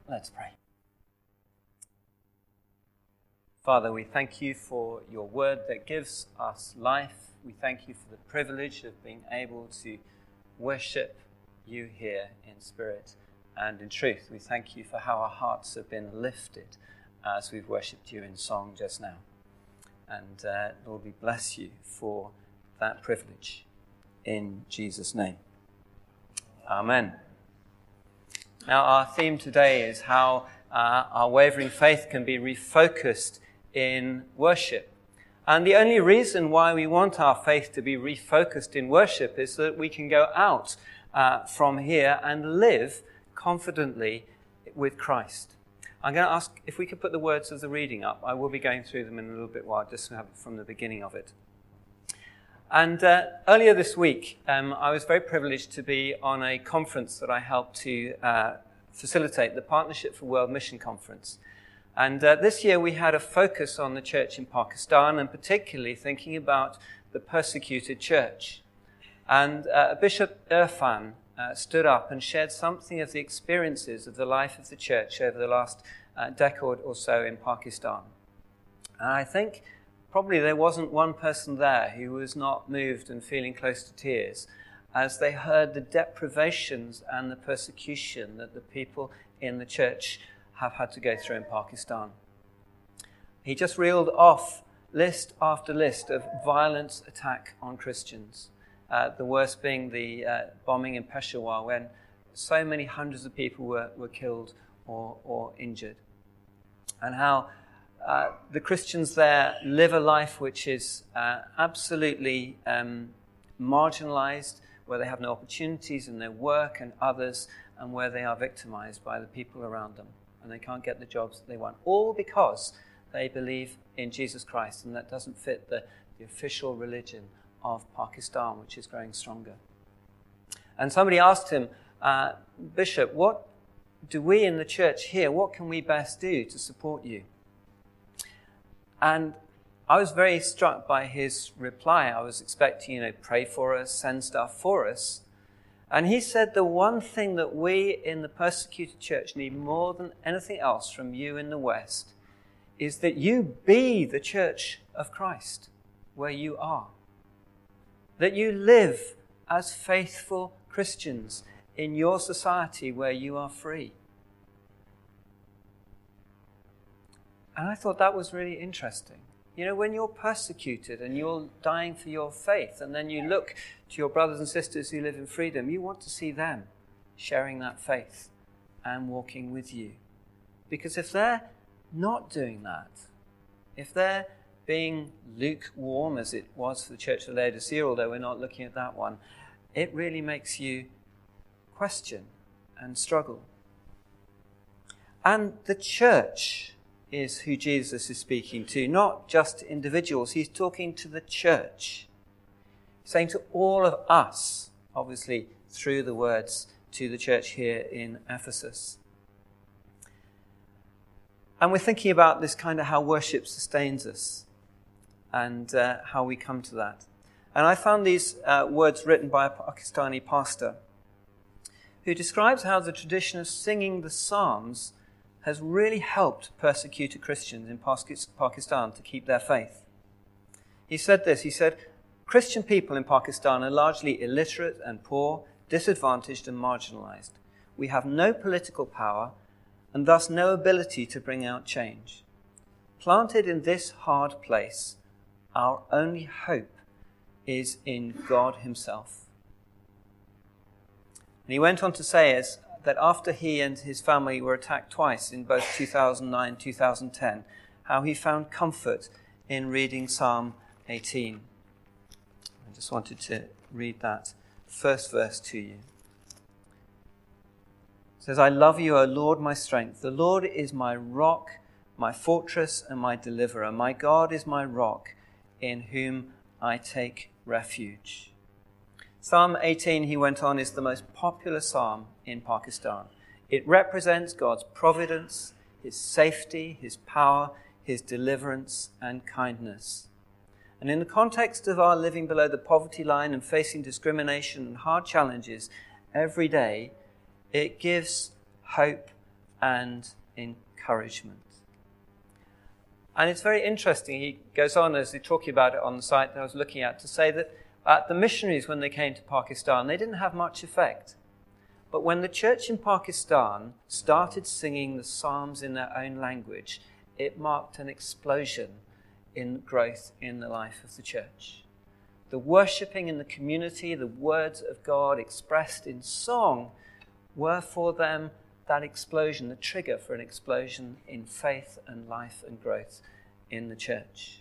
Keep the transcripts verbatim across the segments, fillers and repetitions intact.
Let's pray. Father, we thank you for your word that gives us life. We thank you for the privilege of being able to worship you here in spirit and in truth. We thank you for how our hearts have been lifted as we've worshipped you in song just now. And uh, Lord, we bless you for that privilege in Jesus' name. Amen. Now, our theme today is how uh, our wavering faith can be refocused in worship. And the only reason why we want our faith to be refocused in worship is that we can go out uh, from here and live confidently with Christ. I'm going to ask if we could put the words of the reading up. I will be going through them in a little bit while, just to have it from the beginning of it. And uh, earlier this week, um, I was very privileged to be on a conference that I helped to uh, facilitate, the Partnership for World Mission Conference. And uh, this year we had a focus on the church in Pakistan, and particularly thinking about the persecuted church. And uh, Bishop Irfan uh, stood up and shared something of the experiences of the life of the church over the last uh, decade or so in Pakistan. And I think probably there wasn't one person there who was not moved and feeling close to tears as they heard the deprivations and the persecution that the people in the church have had to go through in Pakistan. He just reeled off list after list of violent attack on Christians. Uh, the worst being the uh, bombing in Peshawar, when so many hundreds of people were, were killed or, or injured. And how uh, the Christians there live a life which is uh, absolutely um, marginalized, where they have no opportunities in their work and others, and where they are victimized by the people around them. And they can't get the jobs that they want, all because they believe in Jesus Christ, and that doesn't fit the, the official religion of Pakistan, which is growing stronger. And somebody asked him, uh, Bishop, what do we in the church here, what can we best do to support you? And I was very struck by his reply. I was expecting, you know, pray for us, send stuff for us. And he said the one thing that we in the persecuted church need more than anything else from you in the West is that you be the church of Christ where you are. That you live as faithful Christians in your society where you are free. And I thought that was really interesting. You know, when you're persecuted and you're dying for your faith, and then you look to your brothers and sisters who live in freedom, you want to see them sharing that faith and walking with you. Because if they're not doing that, if they're being lukewarm, as it was for the Church of Laodicea, although we're not looking at that one, it really makes you question and struggle. And the church is who Jesus is speaking to, not just individuals. He's talking to the church, saying to all of us, obviously through the words to the church here in Ephesus. And we're thinking about this kind of how worship sustains us and uh, how we come to that. And I found these uh, words written by a Pakistani pastor who describes how the tradition of singing the Psalms has really helped persecuted Christians in Pakistan to keep their faith. He said this, he said, Christian people in Pakistan are largely illiterate and poor, disadvantaged and marginalized. We have no political power and thus no ability to bring out change. Planted in this hard place, our only hope is in God himself. And he went on to say as that after he and his family were attacked twice in both two thousand nine and two thousand ten, how he found comfort in reading Psalm eighteen. I just wanted to read that first verse to you. It says, I love you, O Lord, my strength. The Lord is my rock, my fortress and my deliverer. My God is my rock in whom I take refuge. Psalm eighteen, he went on, is the most popular psalm in Pakistan. It represents God's providence, his safety, his power, his deliverance and kindness. And in the context of our living below the poverty line and facing discrimination and hard challenges every day, it gives hope and encouragement. And it's very interesting. He goes on, as he's talking about it on the site that I was looking at, to say that uh, the missionaries, when they came to Pakistan, they didn't have much effect. But when the church in Pakistan started singing the Psalms in their own language, it marked an explosion in growth in the life of the church. The worshipping in the community, the words of God expressed in song, were for them that explosion, the trigger for an explosion in faith and life and growth in the church.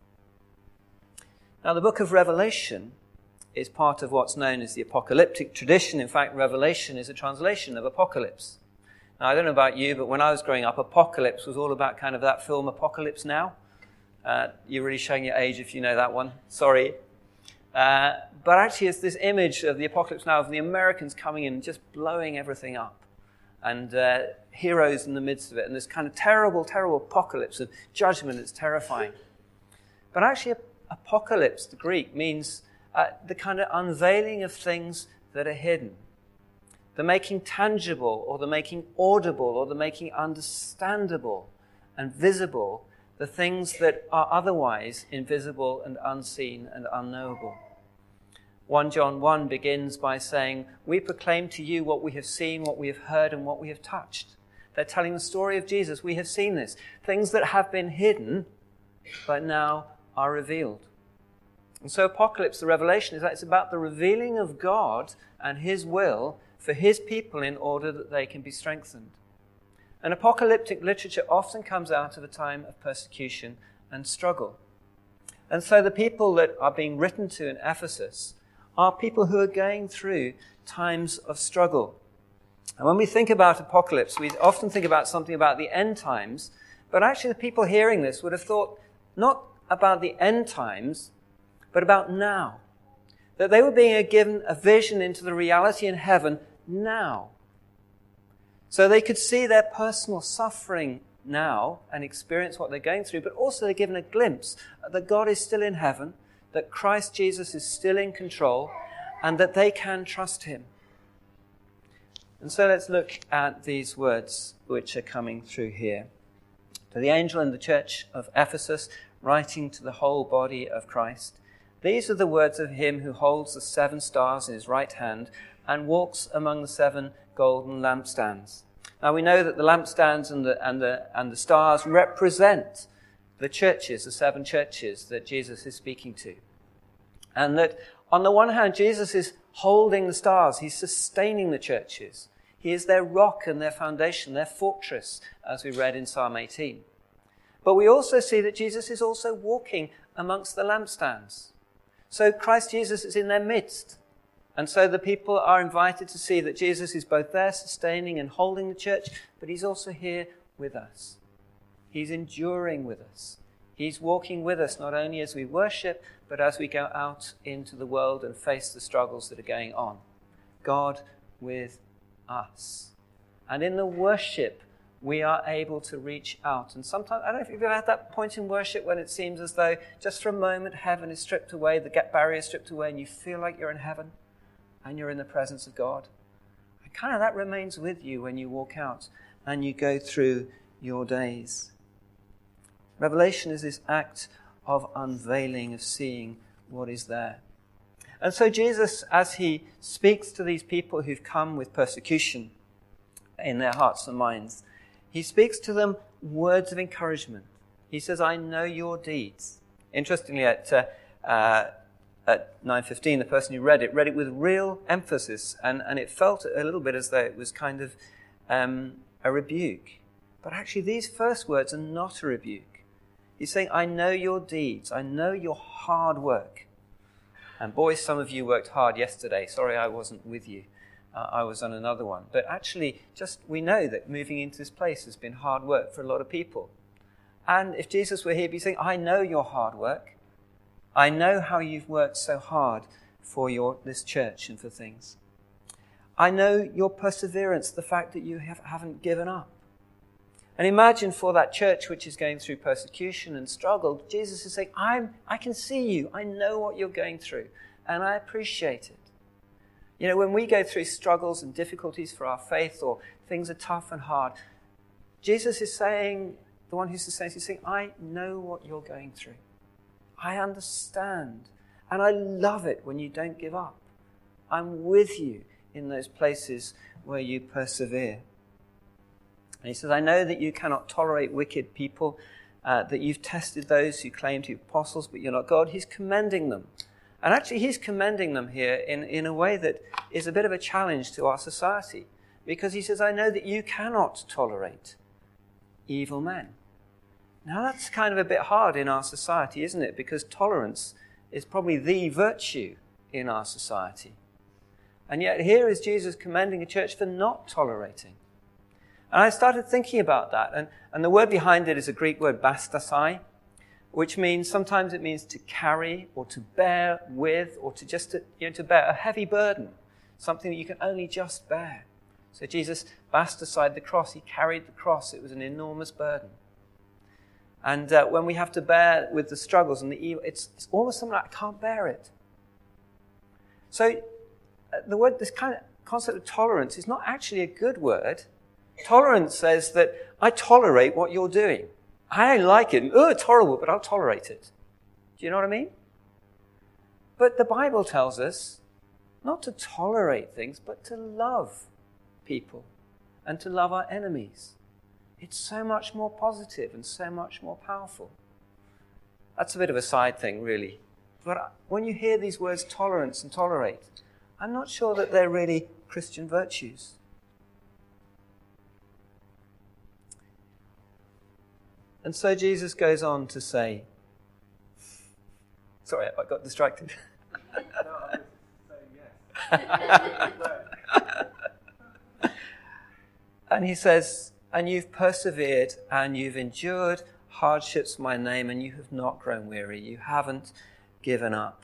Now, the book of Revelation is part of what's known as the apocalyptic tradition. In fact, Revelation is a translation of Apocalypse. Now, I don't know about you, but when I was growing up, Apocalypse was all about kind of that film Apocalypse Now. Uh, you're really showing your age if you know that one. Sorry. Uh, but actually, it's this image of the Apocalypse Now of the Americans coming in and just blowing everything up. And uh, heroes in the midst of it. And this kind of terrible, terrible apocalypse of judgment that's terrifying. But actually, apocalypse, the Greek, means uh, the kind of unveiling of things that are hidden. The making tangible, or the making audible, or the making understandable and visible the things that are otherwise invisible and unseen and unknowable. First John one begins by saying, we proclaim to you what we have seen, what we have heard, and what we have touched. They're telling the story of Jesus. We have seen this. Things that have been hidden, but now are revealed. And so Apocalypse, the Revelation, is that it's about the revealing of God and his will for his people in order that they can be strengthened. And apocalyptic literature often comes out of a time of persecution and struggle. And so the people that are being written to in Ephesus are people who are going through times of struggle. And when we think about apocalypse, we often think about something about the end times, but actually the people hearing this would have thought not about the end times, but about now. That they were being given a vision into the reality in heaven now. So they could see their personal suffering now and experience what they're going through, but also they're given a glimpse that God is still in heaven, that Christ Jesus is still in control, and that they can trust him. And so let's look at these words which are coming through here. To the angel in the church of Ephesus, writing to the whole body of Christ, these are the words of him who holds the seven stars in his right hand and walks among the seven golden lampstands. Now we know that the lampstands and the, and the, and the stars represent the churches, the seven churches that Jesus is speaking to. And that on the one hand, Jesus is holding the stars. He's sustaining the churches. He is their rock and their foundation, their fortress, as we read in Psalm eighteen. But we also see that Jesus is also walking amongst the lampstands. So Christ Jesus is in their midst. And so the people are invited to see that Jesus is both there sustaining and holding the church, but he's also here with us. He's enduring with us. He's walking with us not only as we worship, but as we go out into the world and face the struggles that are going on. God with us. And in the worship, we are able to reach out. And sometimes, I don't know if you've ever had that point in worship when it seems as though just for a moment heaven is stripped away, the barrier is stripped away, and you feel like you're in heaven and you're in the presence of God. And kind of that remains with you when you walk out and you go through your days. Revelation is this act of unveiling, of seeing what is there. And so Jesus, as he speaks to these people who've come with persecution in their hearts and minds, he speaks to them words of encouragement. He says, I know your deeds. Interestingly, at uh, uh, at nine fifteen, the person who read it, read it with real emphasis, and, and it felt a little bit as though it was kind of um, a rebuke. But actually, these first words are not a rebuke. He's saying, I know your deeds. I know your hard work. And boys, some of you worked hard yesterday. Sorry I wasn't with you. Uh, I was on another one. But actually, just we know that moving into this place has been hard work for a lot of people. And if Jesus were here, he'd be saying, I know your hard work. I know how you've worked so hard for your this church and for things. I know your perseverance, the fact that you have, haven't given up. And imagine for that church which is going through persecution and struggle, Jesus is saying, I'm, I can see you. I know what you're going through, and I appreciate it. You know, when we go through struggles and difficulties for our faith, or things are tough and hard, Jesus is saying, the one who's saying, he's saying, I know what you're going through. I understand. And I love it when you don't give up. I'm with you in those places where you persevere. And he says, I know that you cannot tolerate wicked people, uh, that you've tested those who claim to be apostles, but you're not God. He's commending them. And actually, he's commending them here in, in a way that is a bit of a challenge to our society. Because he says, I know that you cannot tolerate evil men. Now, that's kind of a bit hard in our society, isn't it? Because tolerance is probably the virtue in our society. And yet here is Jesus commending a church for not tolerating. And I started thinking about that. And, and the word behind it is a Greek word, bastasai, which means, sometimes it means to carry or to bear with, or to just, to, you know, to bear a heavy burden, something that you can only just bear. So Jesus bastasaied the cross. He carried the cross. It was an enormous burden. And uh, when we have to bear with the struggles and the evil, it's, it's almost something like, I can't bear it. So uh, the word, this kind of concept of tolerance is not actually a good word. Tolerance says that I tolerate what you're doing. I don't like it. Oh, it's horrible, but I'll tolerate it. Do you know what I mean? But the Bible tells us not to tolerate things, but to love people and to love our enemies. It's so much more positive and so much more powerful. That's a bit of a side thing, really. But when you hear these words, tolerance and tolerate, I'm not sure that they're really Christian virtues. And so Jesus goes on to say, sorry, I got distracted. No, I was saying yes. And he says, and you've persevered and you've endured hardships for my name, and you have not grown weary. You haven't given up.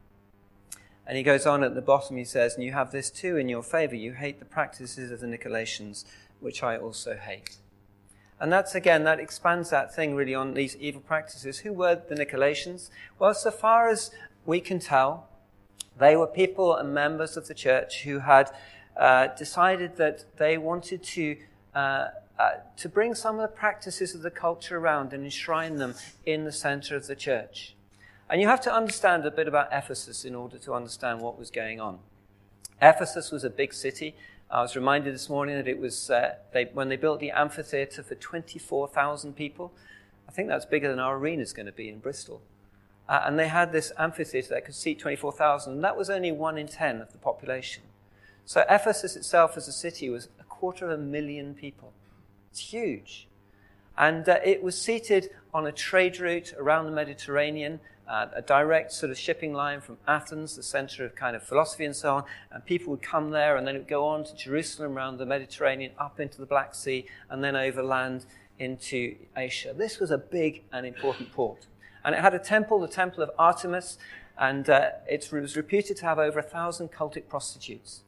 And he goes on at the bottom, he says, and you have this too in your favor. You hate the practices of the Nicolaitans, which I also hate. And that's, again, that expands that thing really on these evil practices. Who were the Nicolaitans? Well, so far as we can tell, they were people and members of the church who had uh, decided that they wanted to uh, uh, to bring some of the practices of the culture around and enshrine them in the center of the church. And you have to understand a bit about Ephesus in order to understand what was going on. Ephesus was a big city. I was reminded this morning that it was uh, they, when they built the amphitheatre for twenty-four thousand people. I think that's bigger than our arena is going to be in Bristol. Uh, and they had this amphitheatre that could seat twenty-four thousand, and that was only one in ten of the population. So Ephesus itself as a city was a quarter of a million people. It's huge. And uh, it was seated on a trade route around the Mediterranean, Uh, a direct sort of shipping line from Athens, the center of kind of philosophy and so on, and people would come there and then it would go on to Jerusalem around the Mediterranean, up into the Black Sea, and then overland into Asia. This was a big and important port. And it had a temple, the Temple of Artemis, and uh, it was reputed to have over a thousand cultic prostitutes.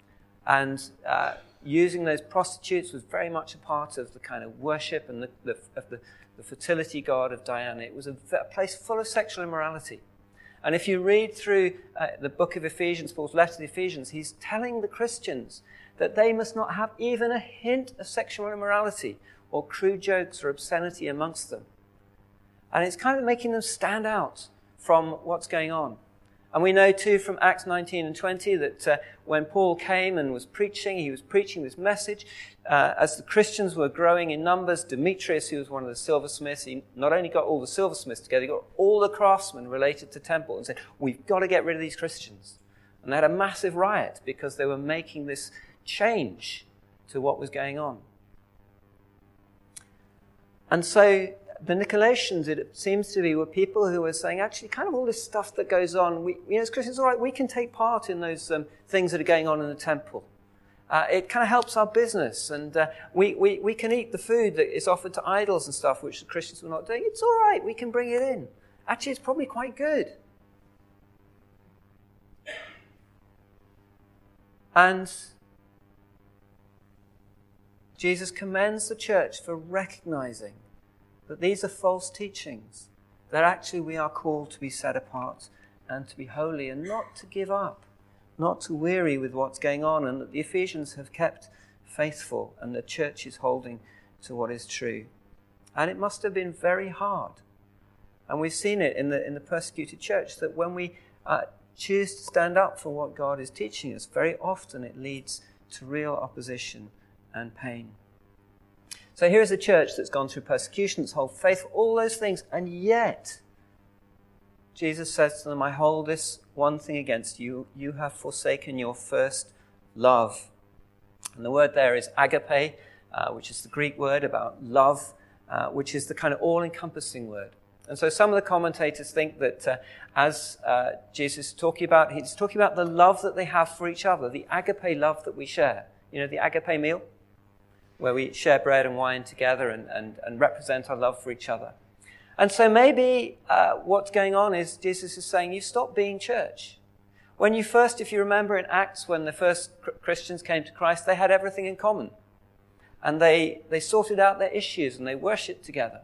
And uh, using those prostitutes was very much a part of the kind of worship and the, the, of the the fertility god of Diana. It was a, a place full of sexual immorality. And if you read through uh, the book of Ephesians, Paul's letter to the Ephesians, he's telling the Christians that they must not have even a hint of sexual immorality or crude jokes or obscenity amongst them. And it's kind of making them stand out from what's going on. And we know too from Acts nineteen and twenty that uh, when Paul came and was preaching, he was preaching this message. Uh, as the Christians were growing in numbers, Demetrius, who was one of the silversmiths, he not only got all the silversmiths together, he got all the craftsmen related to temple and said, we've got to get rid of these Christians. And they had a massive riot because they were making this change to what was going on. And so the Nicolaitans, it seems to be, were people who were saying, actually, kind of all this stuff that goes on, we, you know, as Christians, all right, we can take part in those um, things that are going on in the temple. Uh, it kind of helps our business, and uh, we, we, we can eat the food that is offered to idols and stuff, which the Christians were not doing. It's all right, we can bring it in. Actually, it's probably quite good. And Jesus commends the church for recognizing that these are false teachings, that actually we are called to be set apart and to be holy and not to give up, not to weary with what's going on, and that the Ephesians have kept faithful and the church is holding to what is true. And it must have been very hard. And we've seen it in the in the persecuted church, that when we uh, choose to stand up for what God is teaching us, very often it leads to real opposition and pain. So here's a church that's gone through persecution, that's hold faith, all those things, and yet Jesus says to them, I hold this one thing against you. You have forsaken your first love. And the word there is agape, uh, which is the Greek word about love, uh, which is the kind of all-encompassing word. And so some of the commentators think that uh, as uh, Jesus is talking about, he's talking about the love that they have for each other, the agape love that we share. You know, the agape meal, where we share bread and wine together and, and, and represent our love for each other. And so maybe uh, what's going on is Jesus is saying, you stop being church. When you first, if you remember in Acts, when the first Christians came to Christ, they had everything in common. And they, they sorted out their issues and they worshipped together.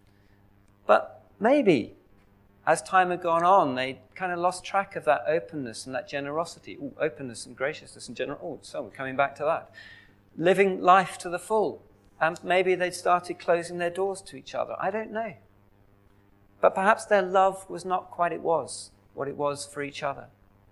But maybe, as time had gone on, they kind of lost track of that openness and that generosity. Ooh, openness and graciousness and generosity. Oh, so we're coming back to that. Living life to the full. And maybe they'd started closing their doors to each other. I don't know. But perhaps their love was not quite it was, what it was for each other.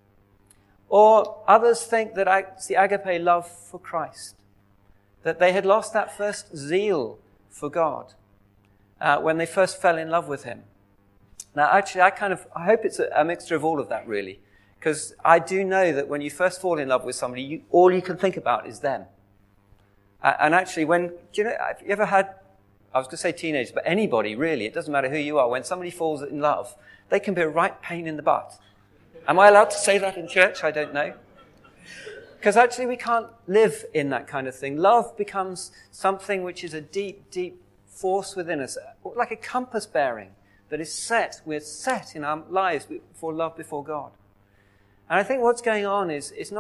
Or others think that it's the agape love for Christ. That they had lost that first zeal for God uh, when they first fell in love with him. Now, actually, I kind of, I hope it's a, a mixture of all of that, really. Because I do know that when you first fall in love with somebody, you, all you can think about is them. Uh, and actually, when, do you know, have you ever had, I was going to say teenagers, but anybody really, it doesn't matter who you are, when somebody falls in love, they can be a right pain in the butt. Am I allowed to say that in church? I don't know. Because actually we can't live in that kind of thing. Love becomes something which is a deep, deep force within us, like a compass bearing that is set, we're set in our lives for love before God. And I think what's going on is, it's not